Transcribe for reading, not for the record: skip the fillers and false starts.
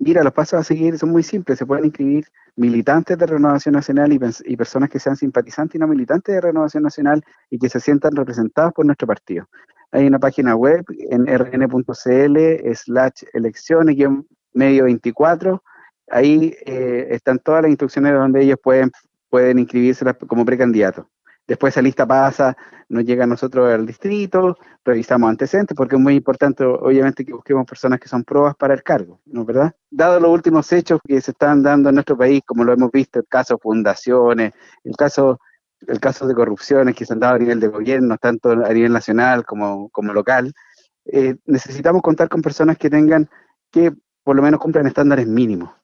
Mira, los pasos a seguir son muy simples. Se pueden inscribir militantes de Renovación Nacional y personas que sean simpatizantes y no militantes de Renovación Nacional y que se sientan representados por nuestro partido. Hay una página web en rn.cl/elecciones-medio 24. Ahí están todas las instrucciones donde ellos pueden inscribirse como precandidatos. Después esa lista pasa, nos llega a nosotros al distrito, revisamos antecedentes, porque es muy importante, obviamente, que busquemos personas que son probas para el cargo, ¿no es verdad? Dado los últimos hechos que se están dando en nuestro país, como lo hemos visto, el caso fundaciones, el caso, el caso de corrupciones que se han dado a nivel de gobierno, tanto a nivel nacional como local, necesitamos contar con personas que por lo menos cumplan estándares mínimos.